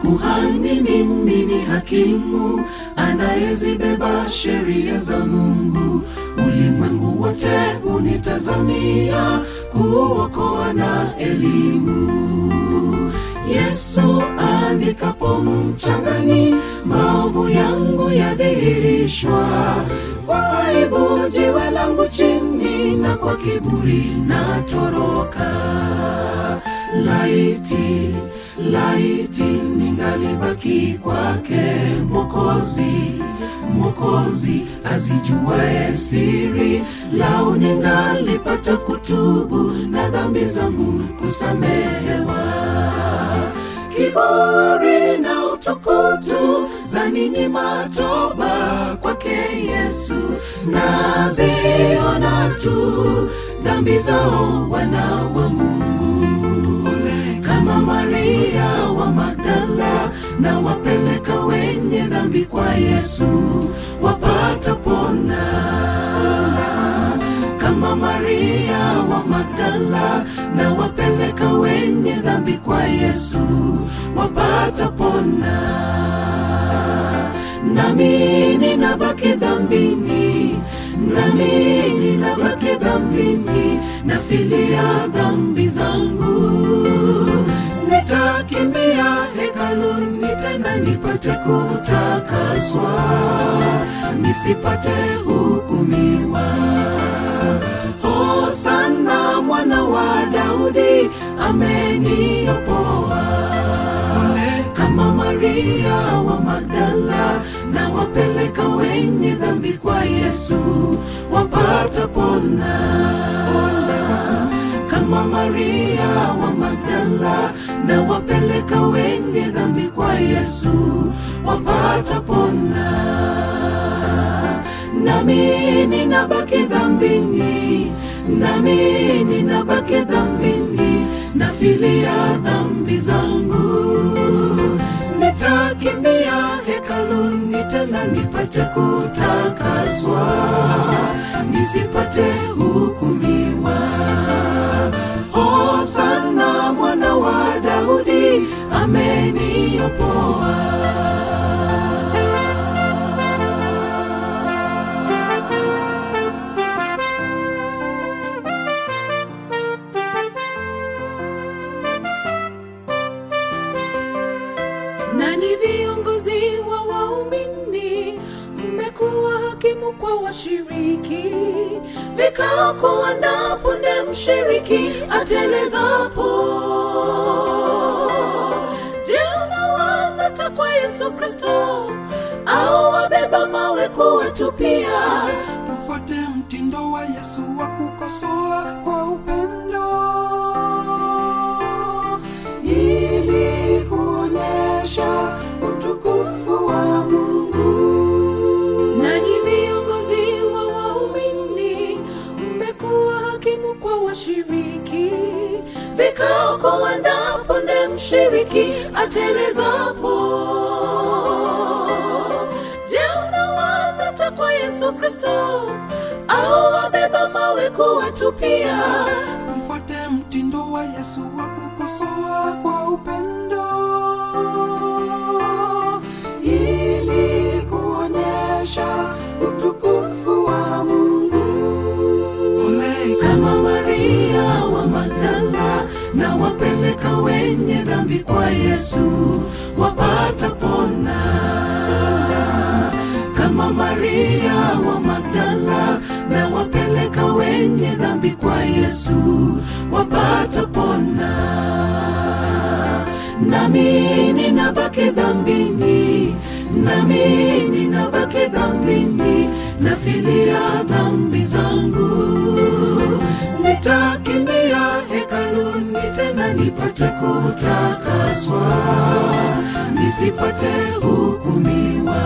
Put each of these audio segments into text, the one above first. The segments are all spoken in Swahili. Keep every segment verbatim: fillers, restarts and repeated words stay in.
kuhani mimi ni hakimu, anayezibeba sheria za Mungu. Ulimwengu wote unitazamia, kuokoa na elimu. Yesu andikapo mchangani, maovu yangu yadhihirishwa. Kwa aibu jiwe langu chini, na kwa kiburi natoroka. Laiti, laiti ningalibaki kwake Mwokozi, Mwokozi azijuaye siri. Lau ningalipata kutubu, na dhambi zangu kusamehewa. Kiburi na utukutu zaninyima toba kwake Yesu. Naziona tu dhambi zao wana wa Mungu. Kama Maria wa Magdala, na wapeleka wenye dhambi kwa Yesu, wapata pona. Kama Maria wa Magdala, na wapeleka wenye dhambi kwa Yesu, wapata pona. Nami ninabaki dhambini, nami ninabaki dhambini, nafilia dhambi zangu. Nitakimbia hekaluni tena nipate kutakaswa, nisipate hukumiwa. Hosana mwana wa Daudi, ameniopoa. Kama Maria wa Magdala, na wapeleka wenye dhambi kwa Yesu, wapata pona. Kama Maria wa Magdala, na wapeleka wenye dhambi kwa Yesu, wapata pona. Nami ninabaki dhambini, nami ninabaki dhambini, nafilia dhambi zangu. Nitakimbia hekaluni tena nipate kutakaswa, nisipate hukumiwa. Hosana mwana wa Daudi, ameniopoa. Nanyi viongozi wa waumini, mmekuwa hakimu kwa washiriki. Vikao kuandaa punde mshiriki atelezapo. Je, unawaleta kwa Yesu Kristo, au wabeba mawe kuwatupia? Mfuate mtindo wa Yesu wa kukosoa kwa upendo, ili kuonyesha utukufu wa Mungu. Nanyi viongozi wa waumini, mmekuwa hakimu kwa washiriki. Vikao kuandaa punde mshiriki atelezapo. Je, unawaleta kwa Yesu Kristo, au wabeba mawe kuwatupia? Mfuate mtindo wa Yesu wa kukosoa kwa upendo, ili kuonyesha utukufu wa Mungu. Kama Maria wa Magdala, na wapeleka wenye dhambi kwa Yesu, wapata pona. Kama Maria wa Magdala, na wapeleka wenye dhambi kwa Yesu, wapata pona. Nami ninabaki dhambini, nami ninabaki dhambini, nafilia dhambi zangu. Nitakimbia hekaluni tena nipate kutakaswa, nisipate hukumiwa.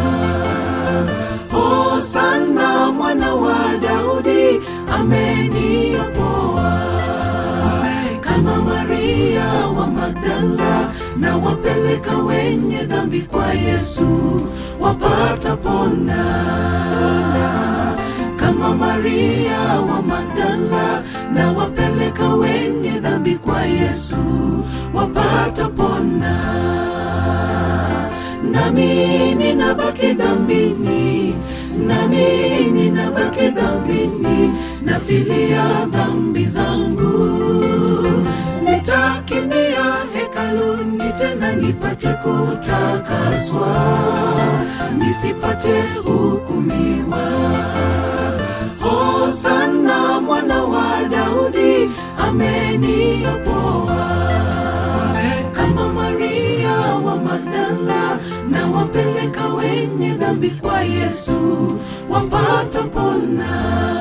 Hosana mwana wa Daudi, ameniopoa. Kama Maria wa Magdala, na wapeleka wenye dhambi kwa Yesu, wapata pona. Kama kama Maria wa Magdala, na wapeleka wenye dhambi kwa Yesu wapata pona. Nami ninabaki dhambini, nami ninabaki dhambini, nafilia dhambi zangu. Nitakimbia hekaluni tena nipate kutakaswa, nisipate hukumiwa. Hosana mwana wa Daudi, ameniopoa. Kama Maria wa Magdala, na wapeleka wenye dhambi kwa Yesu wapata pona.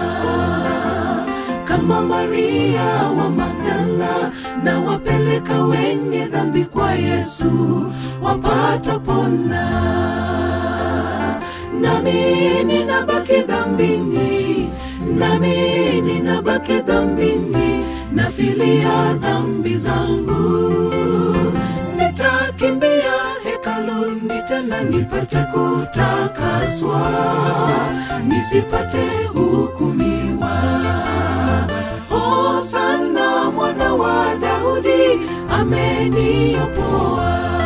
Kama Maria wa Magdala, na wapeleka wenye dhambi kwa Yesu wapata pona. Nami ninabaki dhambini, nami ninabaki dhambini, nafilia dhambi zangu. Nitakimbia hekaluni tena nipate kutakaswa, nisipate hukumiwa. Hosana mwana wa Daudi, ameniopoa.